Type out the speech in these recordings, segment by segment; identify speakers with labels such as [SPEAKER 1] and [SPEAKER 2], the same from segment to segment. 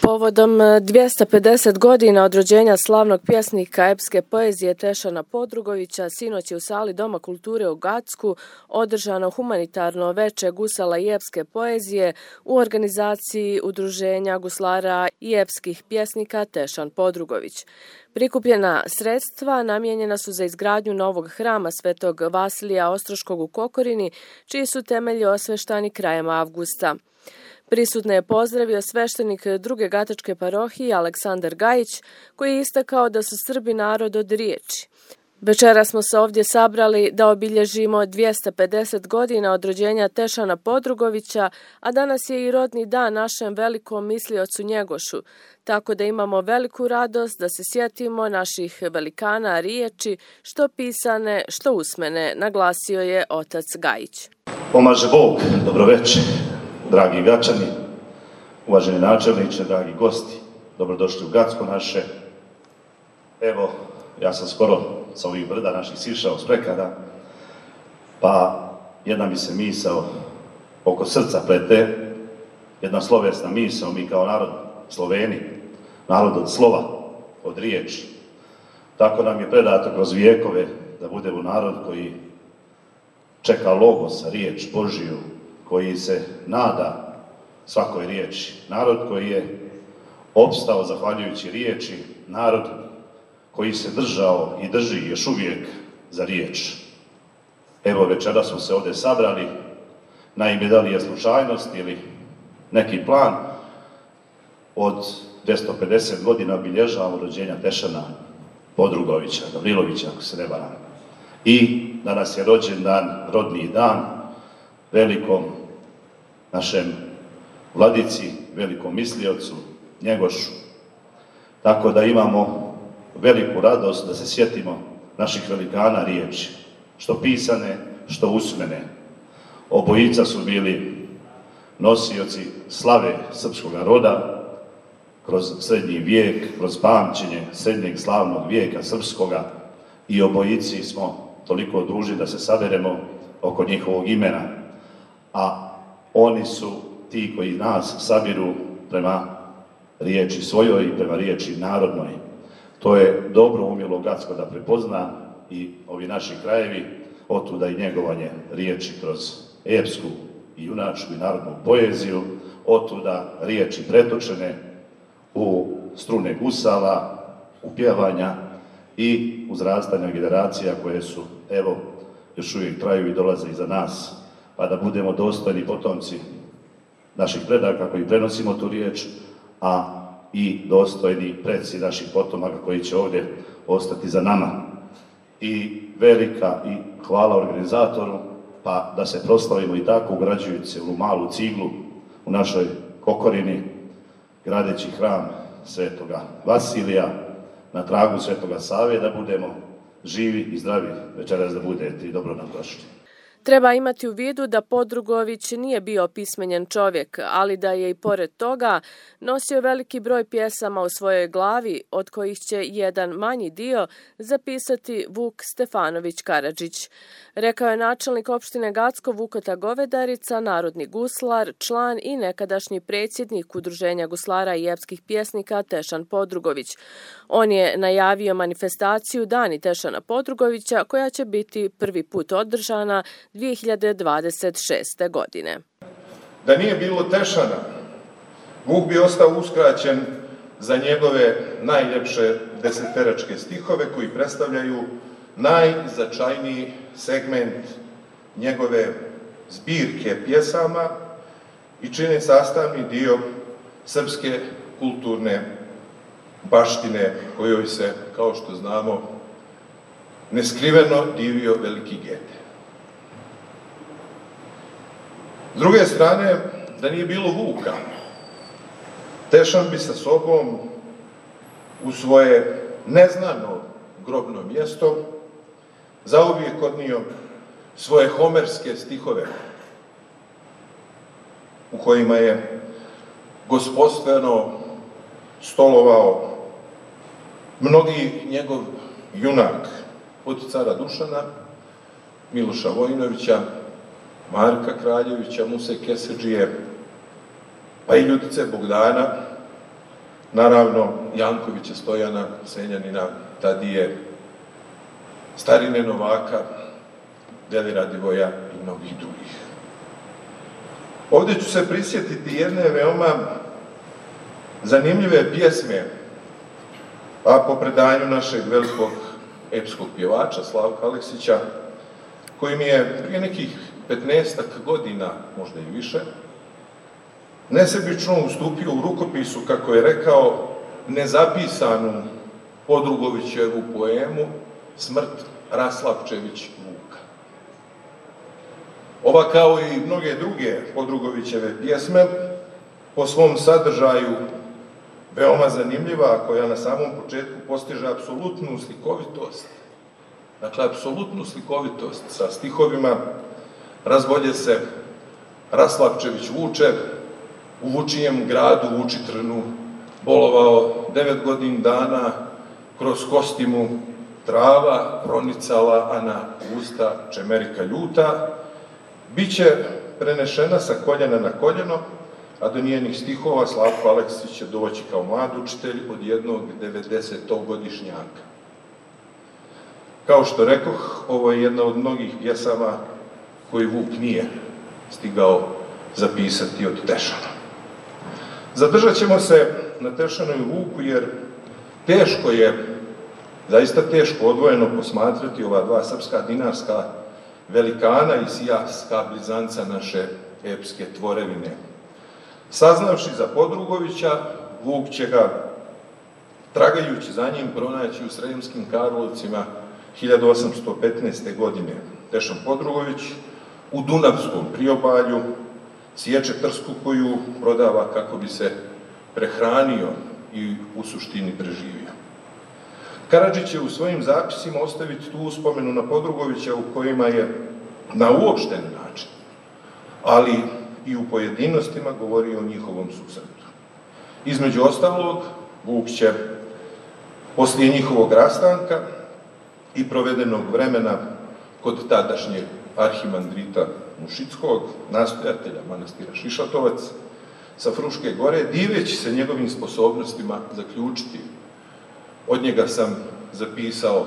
[SPEAKER 1] Povodom 250 godina od rođenja slavnog pjesnika epske poezije Tešana Podrugovića, sinoć je u sali Doma kulture u Gacku održano humanitarno veče gusala i epske poezije u organizaciji Udruženja guslara i epskih pjesnika Tešan Podrugović. Prikupljena sredstva namijenjena su za izgradnju novog hrama Svetog Vasilija Ostroškog u Kokorini, čiji su temelji osveštani krajem avgusta. Prisutne je pozdravio sveštenik druge Gatačke parohije Aleksandar Gajić, koji je istakao da su Srbi narod od riječi. Večera smo se ovdje sabrali da obilježimo 250 godina od rođenja Tešana Podrugovića, a danas je i rodni dan našem velikom misliocu Njegošu, tako da imamo veliku radost da se sjetimo naših velikana riječi, što pisane, što usmene, naglasio je otac Gajić.
[SPEAKER 2] Pomaže Bog, dobro večer. Dragi Gačani, uvaženi načelniče, dragi gosti, dobrodošli u Gacko naše. Evo, ja sam skoro sa ovih brda naših sišao s prekada, pa jedna mi se misao oko srca plete, jedna slovesna misao, mi kao narod Sloveni, narod od slova, od riječi. Tako nam je predato kroz vijekove da budemo narod koji čeka logos, riječ Božiju, koji se nada svakoj riječi. Narod koji je opstao zahvaljujući riječi, narod koji se držao i drži još uvijek za riječ. Evo, večera smo se ovdje sabrali, naime, da li je slučajnost ili neki plan, od 250 godina obilježavamo rođenja Tešana Podrugovića, Gavrilovića, ako se ne varam. I danas je rođendan, rodni dan, velikom našem vladici, velikom misliocu Njegošu. Tako da imamo veliku radost da se sjetimo naših velikana riječi, što pisane, što usmene. Obojica su bili nosioci slave srpskog roda kroz srednji vijek, kroz pamćenje srednjeg slavnog vijeka srpskoga, i obojici smo toliko dužni da se saberemo oko njihovog imena. A oni su ti koji nas sabiru prema riječi svojoj i prema riječi narodnoj. To je dobro umjelo Gacko da prepozna i ovi naši krajevi, otuda i njegovanje riječi kroz epsku i junačku i narodnu poeziju, otuda riječi pretočene u strune gusala, u pjevanja i uzrastanja generacija koje su, evo, još uvijek traju i dolaze iza nas, pa da budemo dostojni potomci naših predaka koji prenosimo tu riječ, a i dostojni preci naših potomaka koji će ovdje ostati za nama. I velika i hvala organizatoru, pa da se proslavimo i tako ugrađujući se u malu ciglu u našoj Kokorini, gradeći hram Svetoga Vasilija na tragu Svetoga Save, da budemo živi i zdravi večeras, da budete i dobro nam došli.
[SPEAKER 1] Treba imati u vidu da Podrugović nije bio pismenjen čovjek, ali da je i pored toga nosio veliki broj pjesama u svojoj glavi, od kojih će jedan manji dio zapisati Vuk Stefanović Karadžić. Rekao je načelnik opštine Gacko Vukota Govedarica, narodni guslar, član i nekadašnji predsjednik Udruženja guslara i epskih pjesnika Tešan Podrugović. On je najavio manifestaciju Dani Tešana Podrugovića, koja će biti prvi put održana 2026. godine.
[SPEAKER 3] Da nije bilo Tešana, Vuk bi ostao uskraćen za njegove najljepše deseteračke stihove koji predstavljaju najznačajniji segment njegove zbirke pjesama i čine sastavni dio srpske kulturne baštine kojoj se, kao što znamo, neskriveno divio veliki Gete. S druge strane, da nije bilo Vuka, Tešan bi sa sobom u svoje neznano grobno mjesto zauvijek odnio svoje homerske stihove u kojima je gospodstveno stolovao mnogi njegov junak, od cara Dušana, Miloša Vojinovića, Marka Kraljevića, Muse Kesedžije, pa i Ljudice Bogdana, naravno Jankovića Stojana, Senjanina, Tadije, Starine Novaka, Deli Radivoja i mnogih drugih. Ovdje ću se prisjetiti jedne veoma zanimljive pjesme, a po predanju našeg velikog epskog pjevača Slavka Aleksića, koji mi je prije nekih 15 godina, možda i više, nesebično ustupio u rukopisu, kako je rekao, nezapisanu Podrugovićevu poemu Smrt Raslavčević Vuka. Ova, kao i mnoge druge Podrugovićeve pjesme, po svom sadržaju veoma zanimljiva, koja na samom početku postiže apsolutnu slikovitost. Dakle, apsolutnu slikovitost sa stihovima: razbolje se Raslavčević Vuče, u Vučijem gradu Vučitrnu bolovao 9 godina dana, kroz kosti mu trava pronicala, a na usta čemerika ljuta. Biće prenešena sa koljena na koljeno, a do njenih stihova Slavko Aleksić će doći kao mlad učitelj od jednog 90-godišnjaka. Kao što rekoh, ovo je jedna od mnogih pjesama koji Vuk nije stigao zapisati od Tešana. Zadržat ćemo se na Tešanu i Vuku, jer teško je, zaista teško odvojeno posmatrati ova dva srpska dinarska velikana i sijaska blizanca naše epske tvorevine. Saznavši za Podrugovića, Vuk će ga, tragajući za njim, pronaći u Sremskim Karlovcima 1815. godine. Tešan Podrugović u Dunavskom priobalju sječe trsku koju prodava kako bi se prehranio i u suštini preživio. Karadžić će u svojim zapisima ostaviti tu uspomenu na Podrugovića u kojima je na uopšten način, ali i u pojedinostima govorio o njihovom susretu. Između ostalog, Vuk će poslije njihovog rastanka i provedenog vremena kod tadašnjeg arhimandrita Mušickog, nastojatelja manastira Šišatovac, sa Fruške gore, diveći se njegovim sposobnostima, zaključiti: od njega sam zapisao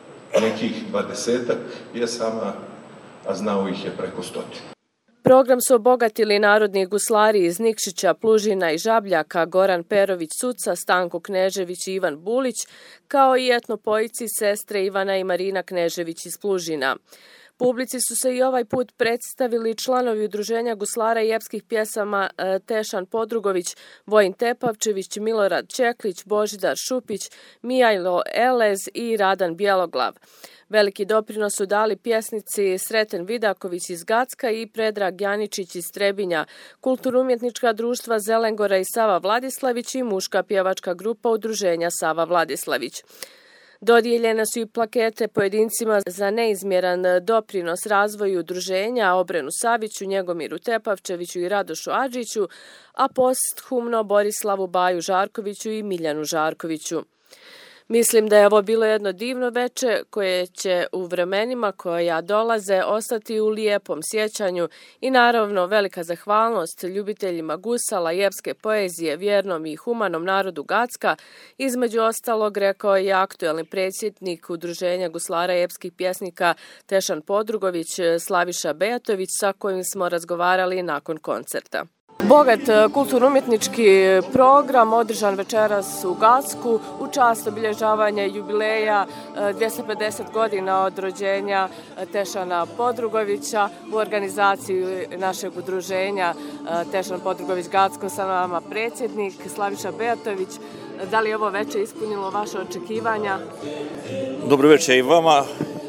[SPEAKER 3] nekih 20-ak pjesama, a znao ih je preko 100.
[SPEAKER 1] Program su obogatili narodni guslari iz Nikšića, Plužina i Žabljaka, Goran Perović Suca, Stanko Knežević i Ivan Bulić, kao i etnopojici sestre Ivana i Marina Knežević iz Plužina. Publici su se i ovaj put predstavili članovi Udruženja guslara i epskih pjesama Tešan Podrugović, Vojin Tepavčević, Milorad Čeklić, Božidar Šupić, Mijajlo Elez i Radan Bjeloglav. Veliki doprinos su dali pjesnici Sreten Vidaković iz Gacka i Predrag Janičić iz Trebinja, kulturno-umjetnička društva Zelengora i Sava Vladislavić i muška pjevačka grupa Udruženja Sava Vladislavić. Dodijeljene su i plakete pojedincima za neizmjeran doprinos razvoju udruženja Obrenu Saviću, Njegomiru Tepavčeviću i Radošu Adžiću, a posthumno Borislavu Baju Žarkoviću i Miljanu Žarkoviću. Mislim da je ovo bilo jedno divno veče koje će u vremenima koja dolaze ostati u lijepom sjećanju i naravno velika zahvalnost ljubiteljima gusala i epske poezije, vjernom i humanom narodu Gacka. Između ostalog, rekao je aktuelni predsjednik Udruženja guslara i epskih pjesnika Tešan Podrugović, Slaviša Bejatović, sa kojim smo razgovarali nakon koncerta. Bogat kulturno-umjetnički program održan večeras u Gacku u čast obilježavanja jubileja 250 godina od rođenja Tešana Podrugovića u organizaciji našeg udruženja Tešan Podrugović Gacko. Sa nama predsjednik Slaviša Bejatović. Da li je ovo veče ispunilo vaše očekivanja?
[SPEAKER 4] Dobro večer i vama.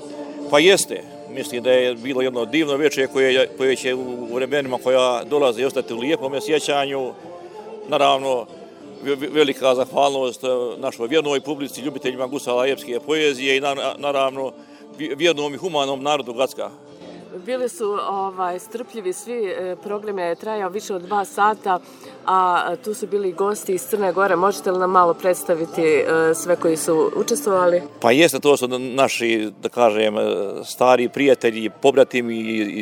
[SPEAKER 4] Pa jeste. Mislim da je bilo jedno divno večer koje će u vremenima koja dolaze ostati u lijepom sjećanju. Naravno, velika zahvalnost našoj vjernoj publici, ljubiteljima gusala i epske poezije i naravno vjernom i humanom narodu Gacka.
[SPEAKER 1] Bili su strpljivi svi, program je trajao više od 2 sata, a tu su bili gosti iz Crne Gore. Možete li nam malo predstaviti sve koji su učestvovali?
[SPEAKER 4] Pa jeste, to su naši, da kažem, stari prijatelji, pobratimi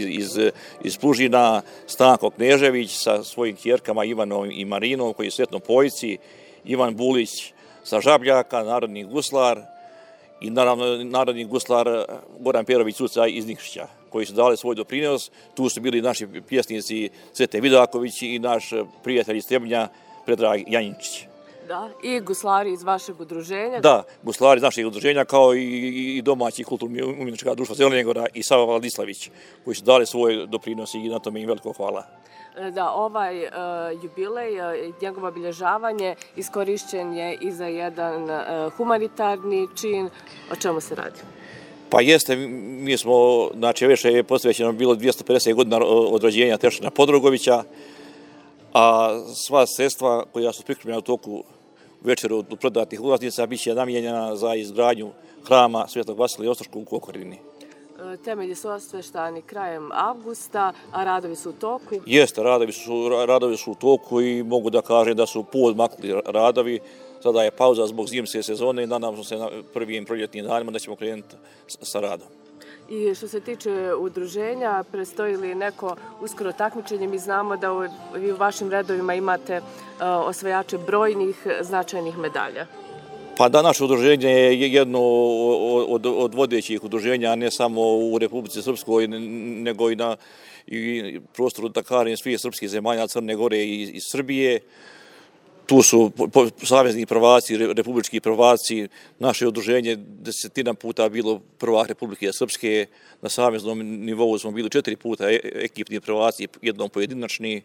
[SPEAKER 4] iz Plužina, Stanko Knežević sa svojim kjerkama Ivanom i Marinom, koji su etnopojici, Ivan Bulić sa Žabljaka, narodni guslar, i naravno narodni guslar Goran Perović Cuca iz Nikšića, koji su dali svoj doprinos. Tu su bili naši pjesnici Svete Vidaković i naš prijatelj iz Trebnja Predrag Janjičić.
[SPEAKER 1] Da, i guslari iz vašeg udruženja?
[SPEAKER 4] Da, guslari iz našeg udruženja, kao i domaći kulturni umjetnička društva Zelene Gora i Sava Vladislavić, koji su dali svoj doprinos i na tome im veliko hvala.
[SPEAKER 1] Da, ovaj jubilej, njegovo obilježavanje iskorišćen je i za jedan humanitarni čin. O čemu se radi?
[SPEAKER 4] Pa jeste, mi smo, znači već je posvećeno bilo 250 godina od rođenja Tešana Podrugovića, a sva sredstva koja su prikupljena u toku večera od prodatih ulaznica bit će namijenjena za izgradnju hrama Svetog Vasilija Ostroškog u Kokorini.
[SPEAKER 1] Temelji su osveštani krajem avgusta, a radovi su u toku?
[SPEAKER 4] Jeste, radovi su u toku i mogu da kažem da su poodmakli radovi. Sada je pauza zbog zimske sezone i nadam se na prvim proljetnim danima da ćemo krenuti sa radom.
[SPEAKER 1] I što se tiče udruženja, predstoji li neko uskoro takmičenje? Mi znamo da vi u vašim redovima imate osvajače brojnih značajnih medalja.
[SPEAKER 4] Pa da, naše udruženje je jedno od vodećih udruženja, ne samo u Republici Srpskoj, nego i na prostoru, da kažem, svih srpskih zemalja, Crne Gore i Srbije. Tu su savezni prvaci, republički prvaci. Naše udruženje 10 puta bilo prvak Republike Srpske. Na saveznom nivou smo bili 4 puta ekipni prvaci, jednom pojedinačni.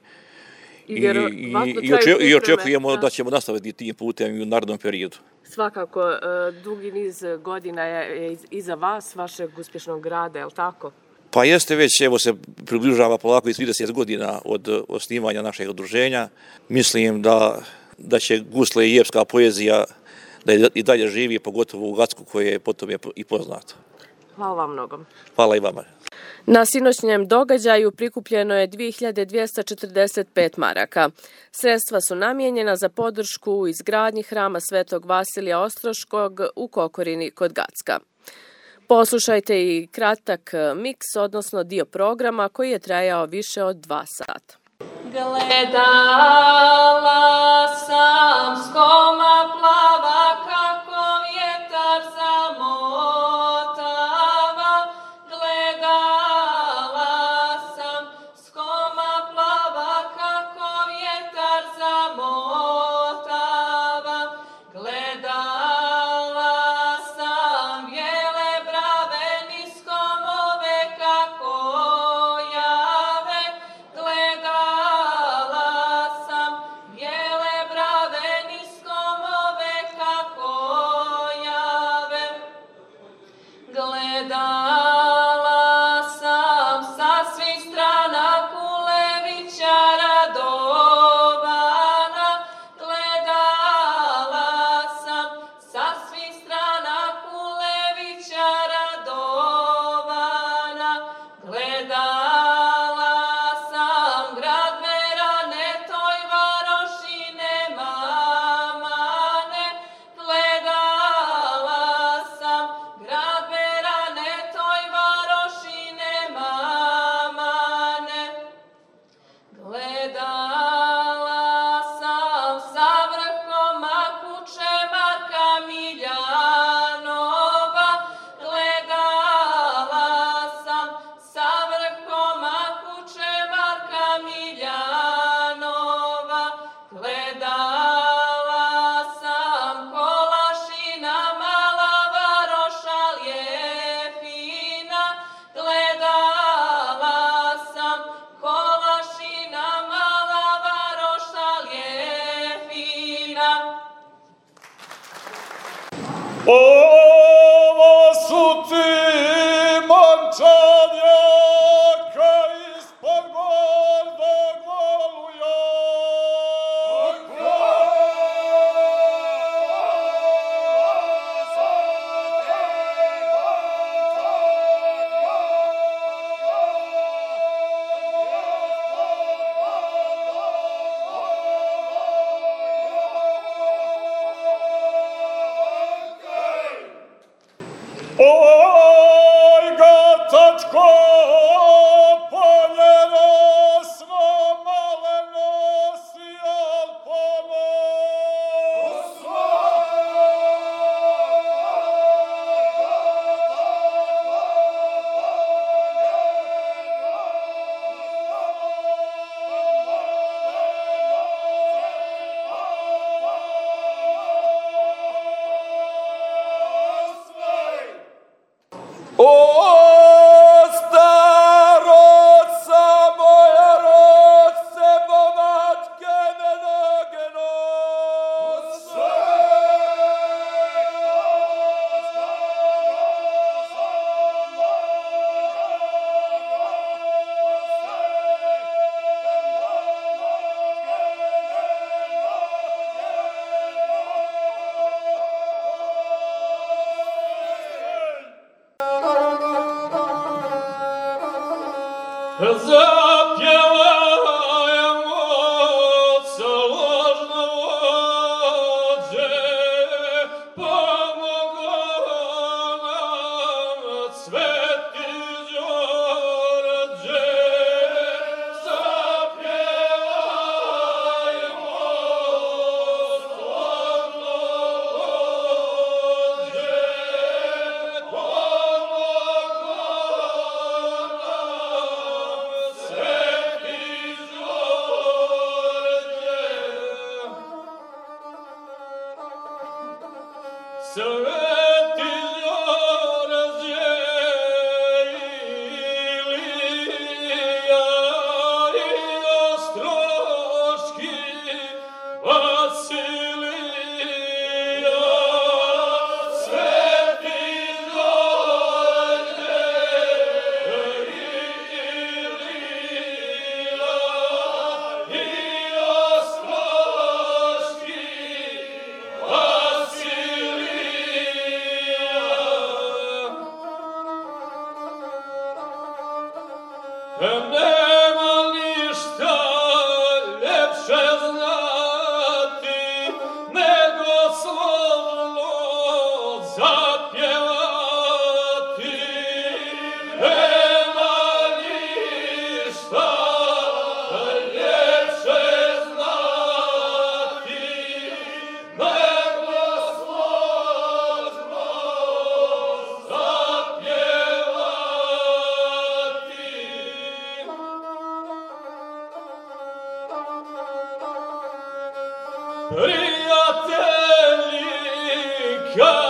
[SPEAKER 4] I očekujemo da ćemo nastaviti tim putem i u narednom periodu.
[SPEAKER 1] Svakako, dugi niz godina je iza vas, vašeg uspješnog rada, je li tako?
[SPEAKER 4] Pa jeste, već evo se približava polako i 30 godina od osnivanja našeg udruženja. Mislim da će gusle i epska poezija da i dalje živi, pogotovo u Gacku koje je potom je i poznato.
[SPEAKER 1] Hvala vam mnogo.
[SPEAKER 4] Hvala i vama.
[SPEAKER 1] Na sinoćnjem događaju prikupljeno je 2245 maraka. Sredstva su namijenjena za podršku u izgradnji hrama Svetog Vasilija Ostroškog u Kokorini kod Gacka. Poslušajte i kratak miks, odnosno dio programa koji je trajao više od 2 sata.
[SPEAKER 5] Gledala sam s koma plava kako vjetar zamotava. Gledala sam s koma plava kako vjetar zamotava. Gledala sam bijele brave niskom ove kako jave. Gledala sam bijele brave niskom ove kako jave. Gledala sam sa svih strana Kulevića radovana. Gledala sam sa svih strana Kulevića radovana. Gledala sam grad Merane, toj varoši nema mane. Gledala sam grad Merane, toj varoši nema mane. Gledala sam sa vrhoma kuće Marka Miljanova. Gledala sam sa vrhoma kuće Marka Miljanova. Gledala sam Kolašina, mala varoša lijepina. Gledala sam Kolašina, mala varoša lijepina.
[SPEAKER 6] Ovo su ti mančavljaka ispod gordog voluja. Oj, gatačko, poljeno sno maleno si, al ponos. Zapjevajmo složno vođe, pomoglo nam Sveti Đorđe. Zapjevajmo složno vođe, pomoglo nam Sveti Đorđe. Sveti Đorđe, Ilija i Ostroški Vasilija. Sveti Đorđe, Ilija i Ostroški nema ništa ljepše znati nego slovno zapjevati. Nema ništa ljepše znati nego slovno zapjevati. Prijatelji,